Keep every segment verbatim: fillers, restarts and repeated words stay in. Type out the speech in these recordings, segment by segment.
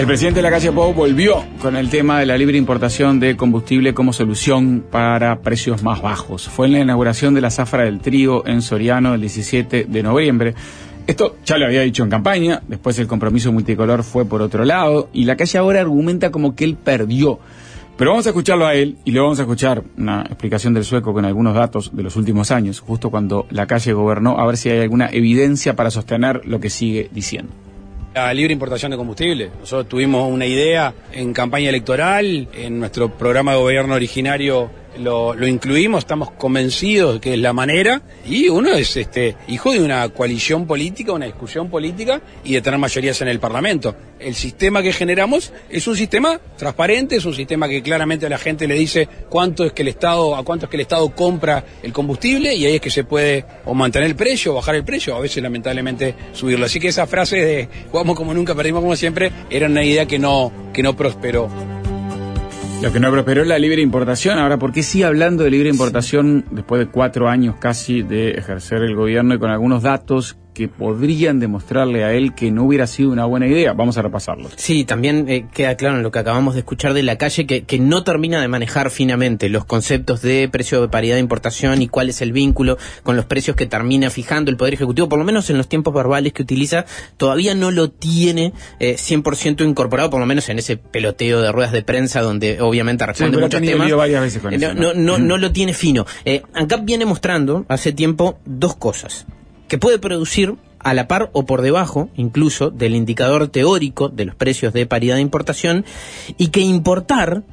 El presidente de la Calle Pou volvió con el tema de la libre importación de combustible como solución para precios más bajos. Fue en la inauguración de la zafra del trigo en Soriano el diecisiete de noviembre. Esto ya lo había dicho en campaña, después el compromiso multicolor fue por otro lado, y la Calle ahora argumenta como que él perdió. Pero vamos a escucharlo a él, y le vamos a escuchar una explicación del sueco con algunos datos de los últimos años, justo cuando la Calle gobernó, a ver si hay alguna evidencia para sostener lo que sigue diciendo. La libre importación de combustible. Nosotros tuvimos una idea en campaña electoral, en nuestro programa de gobierno originario lo, lo incluimos, estamos convencidos de que es la manera, y uno es este hijo de una coalición política, una discusión política y de tener mayorías en el Parlamento. El sistema que generamos es un sistema transparente, es un sistema que claramente a la gente le dice cuánto es que el Estado, a cuánto es que el Estado compra el combustible, y ahí es que se puede o mantener el precio, o bajar el precio, o a veces lamentablemente subirlo. Así que esa frase de jugamos como nunca, perdimos como siempre, era una idea que no, que no prosperó. Lo que no prosperó es la libre importación. Ahora, ¿por qué sigue hablando de libre importación después de cuatro años casi de ejercer el gobierno y con algunos datos que podrían demostrarle a él que no hubiera sido una buena idea? Vamos a repasarlo. Sí, también eh, queda claro en lo que acabamos de escuchar de la Calle que, que no termina de manejar finamente los conceptos de precio de paridad de importación y cuál es el vínculo con los precios que termina fijando el Poder Ejecutivo, por lo menos en los tiempos verbales que utiliza, todavía no lo tiene eh, cien por ciento incorporado, por lo menos en ese peloteo de ruedas de prensa donde obviamente responde sí, muchos temas. Varias veces con eh, eso, no, no, no, no lo tiene fino. Eh, ANCAP viene mostrando hace tiempo dos cosas. Que puede producir a la par o por debajo, incluso, del indicador teórico de los precios de paridad de importación, y que importar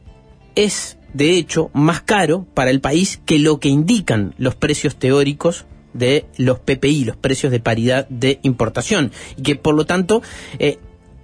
es, de hecho, más caro para el país que lo que indican los precios teóricos de los P P I, los precios de paridad de importación, y que, por lo tanto, eh,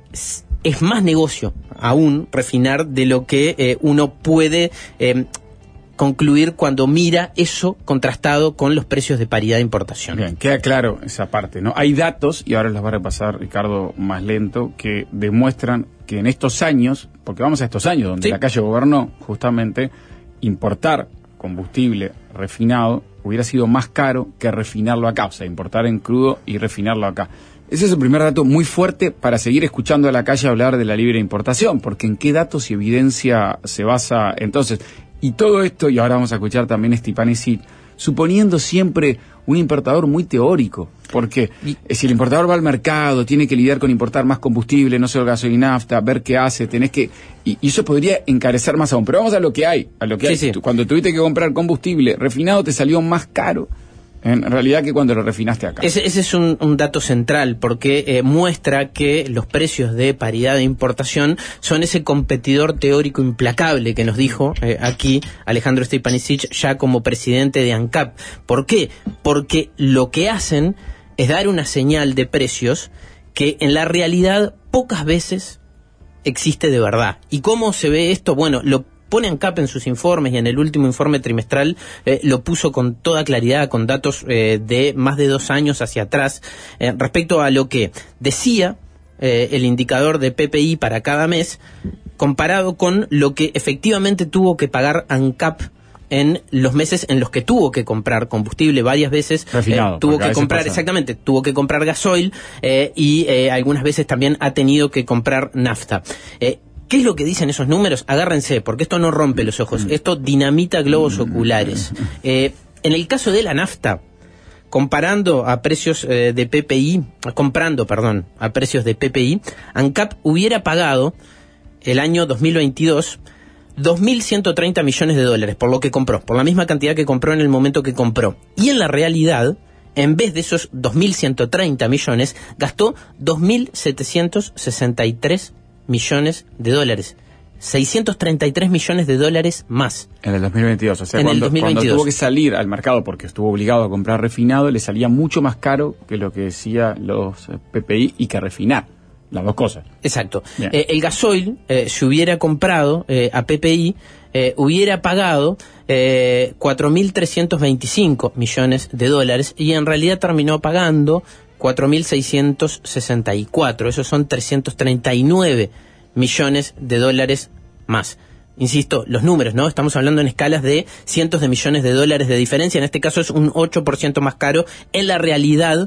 es más negocio aún refinar de lo que eh, uno puede Eh, concluir cuando mira eso contrastado con los precios de paridad de importación. Bien, queda claro esa parte, ¿no? Hay datos, y ahora los va a repasar Ricardo más lento, que demuestran que en estos años, porque vamos a estos años donde ¿sí? la Calle gobernó, justamente, importar combustible refinado hubiera sido más caro que refinarlo acá, o sea, importar en crudo y refinarlo acá. Ese es el primer dato muy fuerte para seguir escuchando a la Calle hablar de la libre importación, porque ¿en qué datos y evidencia se basa entonces? Y todo esto, y ahora vamos a escuchar también a Stepanisic, suponiendo siempre un importador muy teórico, porque si el importador va al mercado, tiene que lidiar con importar más combustible, no solo gasolina y nafta, ver qué hace, tenés que... Y, y eso podría encarecer más aún, pero vamos a lo que hay, a lo que sí, hay. Sí. Cuando tuviste que comprar combustible refinado te salió más caro en realidad que cuando lo refinaste acá. Ese, ese es un, un dato central, porque eh, muestra que los precios de paridad de importación son ese competidor teórico implacable que nos dijo eh, aquí Alejandro Stepanisic ya como presidente de ANCAP. ¿Por qué? Porque lo que hacen es dar una señal de precios que en la realidad pocas veces existe de verdad. ¿Y cómo se ve esto? Bueno, lo pone ANCAP en sus informes, y en el último informe trimestral eh, lo puso con toda claridad, con datos eh, de más de dos años hacia atrás, eh, respecto a lo que decía eh, el indicador de P P I para cada mes, comparado con lo que efectivamente tuvo que pagar ANCAP en los meses en los que tuvo que comprar combustible varias veces. Refinado, eh, tuvo que comprar, exactamente, tuvo que comprar gasoil eh, y eh, algunas veces también ha tenido que comprar nafta. Eh, ¿Qué es lo que dicen esos números? Agárrense, porque esto no rompe los ojos, esto dinamita globos oculares. Eh, en el caso de la nafta, comparando a precios eh, de P P I, comprando, perdón, a precios de P P I, ANCAP hubiera pagado el año dos mil veintidós dos mil ciento treinta millones de dólares por lo que compró, por la misma cantidad que compró en el momento que compró. Y en la realidad, en vez de esos dos mil ciento treinta millones, gastó dos mil setecientos sesenta y tres millones de dólares. seiscientos treinta y tres millones de dólares más. En el dos mil veintidós, o sea, en cuando, el dos mil veintidós. Cuando tuvo que salir al mercado porque estuvo obligado a comprar refinado, le salía mucho más caro que lo que decía los P P I y que refinar. Las dos cosas. Exacto. Eh, el gasoil, eh, si hubiera comprado eh, a P P I, eh, hubiera pagado eh, cuatro mil trescientos veinticinco millones de dólares y en realidad terminó pagando cuatro mil seiscientos sesenta y cuatro. Esos son trescientos treinta y nueve millones de dólares más. Insisto, los números, ¿no? Estamos hablando en escalas de cientos de millones de dólares de diferencia. En este caso es un ocho por ciento más caro. En la realidad,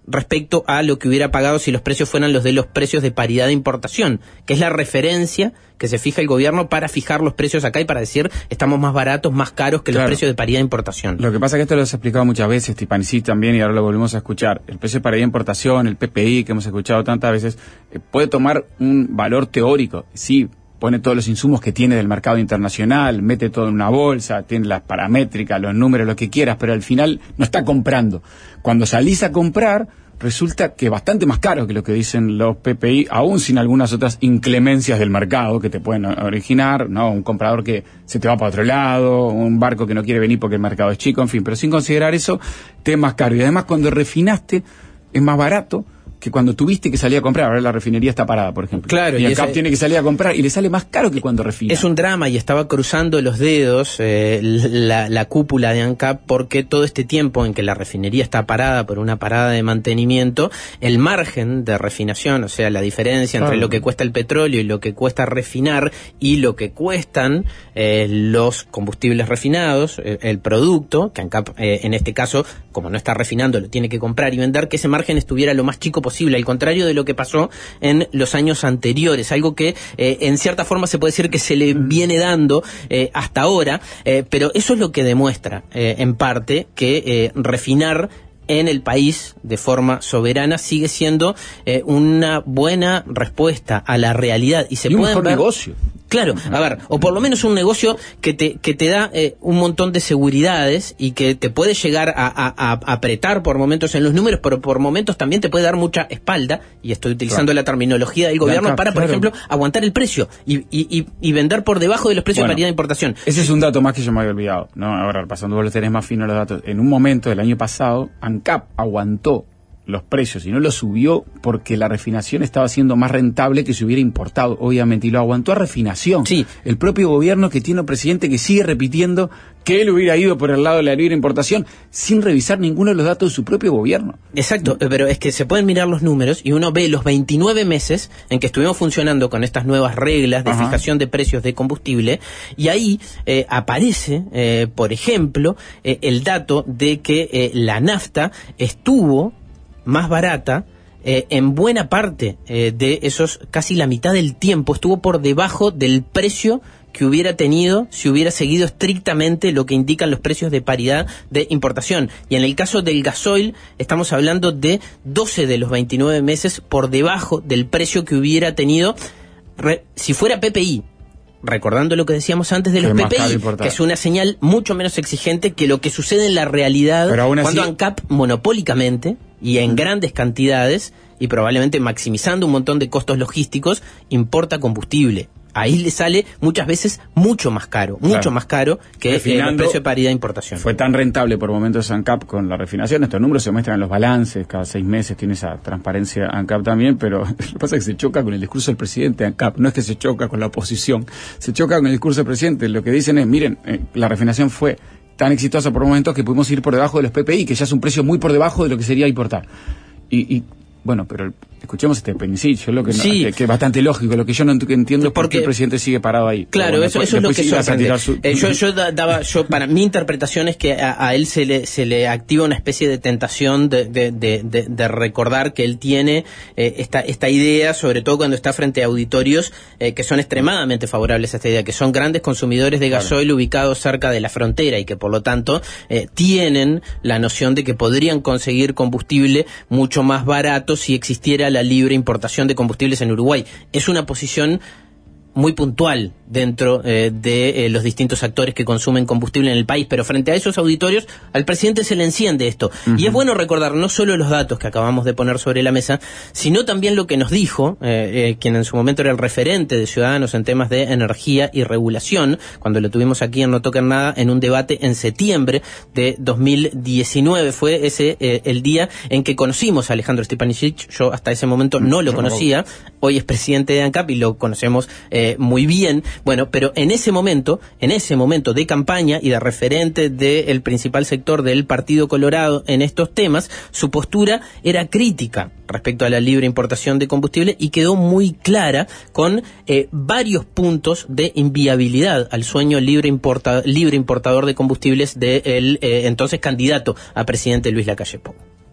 respecto a lo que hubiera pagado si los precios fueran los de los precios de paridad de importación, que es la referencia que se fija el gobierno para fijar los precios acá y para decir estamos más baratos, más caros que claro. los precios de paridad de importación. Lo que pasa es que esto lo has explicado muchas veces, Tipanicí también, y ahora lo volvemos a escuchar. El precio de paridad de importación, el P P I, que hemos escuchado tantas veces, eh, puede tomar un valor teórico, sí, pone todos los insumos que tiene del mercado internacional, mete todo en una bolsa, tiene las paramétricas, los números, lo que quieras, pero al final no está comprando. Cuando salís a comprar, resulta que bastante más caro que lo que dicen los P P I, aún sin algunas otras inclemencias del mercado que te pueden originar, ¿no? Un comprador que se te va para otro lado, un barco que no quiere venir porque el mercado es chico, en fin, pero sin considerar eso, te es más caro. Y además cuando refinaste, es más barato que cuando tuviste que salir a comprar. Ahora la refinería está parada, por ejemplo. Claro, y, y ANCAP ese, tiene que salir a comprar y le sale más caro que cuando refina. Es un drama, y estaba cruzando los dedos eh, la, la cúpula de ANCAP, porque todo este tiempo en que la refinería está parada por una parada de mantenimiento, el margen de refinación, o sea, la diferencia entre claro. lo que cuesta el petróleo y lo que cuesta refinar y lo que cuestan eh, los combustibles refinados, eh, el producto, que ANCAP eh, en este caso, como no está refinando, lo tiene que comprar y vender, que ese margen estuviera lo más chico posible, al contrario de lo que pasó en los años anteriores, algo que eh, en cierta forma se puede decir que se le viene dando eh, hasta ahora, eh, pero eso es lo que demuestra eh, en parte que eh, refinar en el país de forma soberana sigue siendo eh, una buena respuesta a la realidad, y se y un pueden mejor ver negocio. Claro, a ver, o por lo menos un negocio que te que te da eh, un montón de seguridades y que te puede llegar a, a, a apretar por momentos en los números, pero por momentos también te puede dar mucha espalda, y estoy utilizando claro. la terminología del gobierno acá, para, por claro. ejemplo, aguantar el precio y, y, y, y vender por debajo de los precios bueno, de paridad de importación. Ese es un dato más que yo me había olvidado, ¿no? Ahora, pasando vos los tenés más finos los datos. En un momento del año pasado, ANCAP aguantó los precios y no los subió porque la refinación estaba siendo más rentable que si hubiera importado, obviamente, y lo aguantó a refinación. Sí. El propio gobierno, que tiene un presidente que sigue repitiendo que él hubiera ido por el lado de la libre importación sin revisar ninguno de los datos de su propio gobierno. Exacto, pero es que se pueden mirar los números y uno ve los veintinueve meses en que estuvimos funcionando con estas nuevas reglas de Ajá. fijación de precios de combustible, y ahí eh, aparece, eh, por ejemplo, eh, el dato de que eh, la nafta estuvo más barata eh, en buena parte eh, de esos, casi la mitad del tiempo, estuvo por debajo del precio que hubiera tenido si hubiera seguido estrictamente lo que indican los precios de paridad de importación. Y en el caso del gasoil estamos hablando de doce de los veintinueve meses por debajo del precio que hubiera tenido re, si fuera P P I. Recordando lo que decíamos antes de los P P I, que es una señal mucho menos exigente que lo que sucede en la realidad cuando así... ANCAP monopólicamente y en grandes cantidades, y probablemente maximizando un montón de costos logísticos, importa combustible. Ahí le sale muchas veces mucho más caro, mucho claro. más caro que eh, el precio de paridad de importación. Fue tan rentable por momentos ANCAP con la refinación. Estos números se muestran en los balances, cada seis meses tiene esa transparencia ANCAP también, pero lo que pasa es que se choca con el discurso del presidente ANCAP. No es que se choca con la oposición, se choca con el discurso del presidente. Lo que dicen es, miren, eh, la refinación fue tan exitosa por momentos que pudimos ir por debajo de los P P I, que ya es un precio muy por debajo de lo que sería importar. Y... y bueno, pero escuchemos este penicidio, lo que, no, sí. que, que es bastante lógico. Lo que yo no entiendo es por qué el presidente sigue parado ahí. Claro, bueno, eso, después, eso es lo que sorprende. Su... Eh, yo, yo daba, yo para mi interpretación es que a, a él se le se le activa una especie de tentación de de, de, de, de recordar que él tiene eh, esta esta idea, sobre todo cuando está frente a auditorios eh, que son extremadamente favorables a esta idea, que son grandes consumidores de gasoil claro. ubicados cerca de la frontera y que por lo tanto eh, tienen la noción de que podrían conseguir combustible mucho más barato si existiera la libre importación de combustibles en Uruguay. Es una posición muy puntual dentro eh, de eh, los distintos actores que consumen combustible en el país, pero frente a esos auditorios al presidente se le enciende esto. Uh-huh. Y es bueno recordar no solo los datos que acabamos de poner sobre la mesa, sino también lo que nos dijo eh, eh, quien en su momento era el referente de Ciudadanos en temas de energía y regulación, cuando lo tuvimos aquí en No Toquen Nada en un debate en septiembre de dos mil diecinueve. Fue ese eh, el día en que conocimos a Alejandro Stepanisic. Yo hasta ese momento no lo conocía. Hoy es presidente de ANCAP y lo conocemos eh, muy bien. Bueno, pero en ese momento, en ese momento de campaña y de referente del principal sector del Partido Colorado en estos temas, su postura era crítica respecto a la libre importación de combustible y quedó muy clara con eh, varios puntos de inviabilidad al sueño libre, importa, libre importador de combustibles del eh, entonces candidato a presidente Luis Lacalle Pou.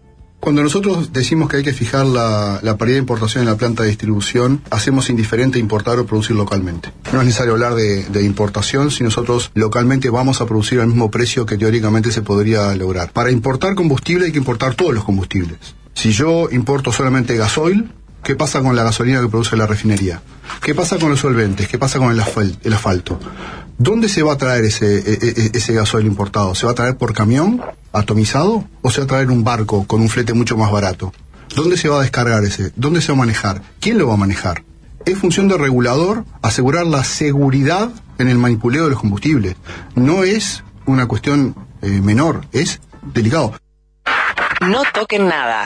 Cuando nosotros decimos que hay que fijar la, la paridad de importación en la planta de distribución, hacemos indiferente importar o producir localmente. No es necesario hablar de, de importación si nosotros localmente vamos a producir al mismo precio que teóricamente se podría lograr. Para importar combustible hay que importar todos los combustibles. Si yo importo solamente gasoil, ¿qué pasa con la gasolina que produce la refinería? ¿Qué pasa con los solventes? ¿Qué pasa con el, asfal- el asfalto? ¿Dónde se va a traer ese, ese, ese gasoil importado? ¿Se va a traer por camión atomizado o se va a traer un barco con un flete mucho más barato? ¿Dónde se va a descargar ese? ¿Dónde se va a manejar? ¿Quién lo va a manejar? Es función del regulador asegurar la seguridad en el manipuleo de los combustibles. No es una cuestión eh, menor, es delicado. No toquen nada.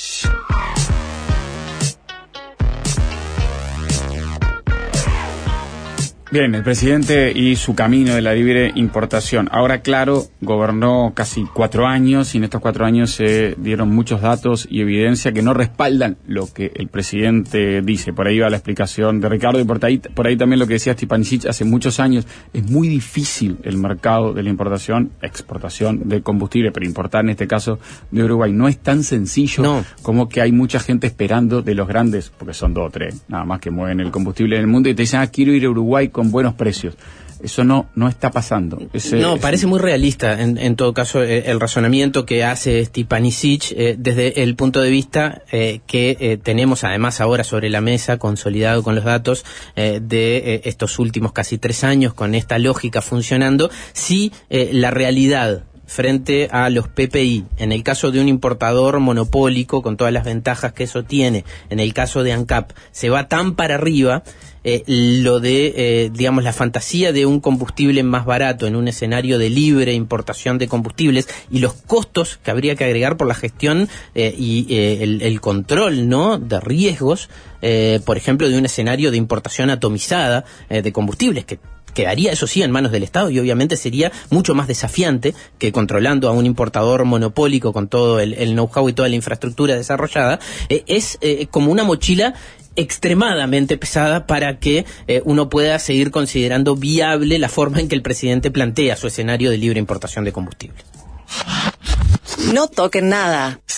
Bien, el presidente y su camino de la libre importación. Ahora, claro, gobernó casi cuatro años y en estos cuatro años se dieron muchos datos y evidencia que no respaldan lo que el presidente dice. Por ahí va la explicación de Ricardo y por ahí, por ahí también lo que decía Stipanisic hace muchos años. Es muy difícil el mercado de la importación, exportación de combustible, pero importar en este caso de Uruguay no es tan sencillo no. como que hay mucha gente esperando de los grandes, porque son dos o tres, nada más que mueven el combustible en el mundo y te dicen, ah, quiero ir a Uruguay con buenos precios. Eso no no está pasando. Ese, no, ese... parece muy realista en, en todo caso eh, el razonamiento que hace Stipanisic eh, desde el punto de vista eh, que eh, tenemos además ahora sobre la mesa, consolidado con los datos eh, de eh, estos últimos casi tres años, con esta lógica funcionando. Si eh, la realidad frente a los P P I, en el caso de un importador monopólico, con todas las ventajas que eso tiene, en el caso de ANCAP, se va tan para arriba, eh, lo de, eh, digamos, la fantasía de un combustible más barato en un escenario de libre importación de combustibles y los costos que habría que agregar por la gestión eh, y eh, el, el control, ¿no?, de riesgos, eh, por ejemplo, de un escenario de importación atomizada eh, de combustibles, que quedaría, eso sí, en manos del Estado y obviamente sería mucho más desafiante que controlando a un importador monopólico con todo el, el know-how y toda la infraestructura desarrollada. Eh, es eh, como una mochila extremadamente pesada para que eh, uno pueda seguir considerando viable la forma en que el presidente plantea su escenario de libre importación de combustible. No toquen nada.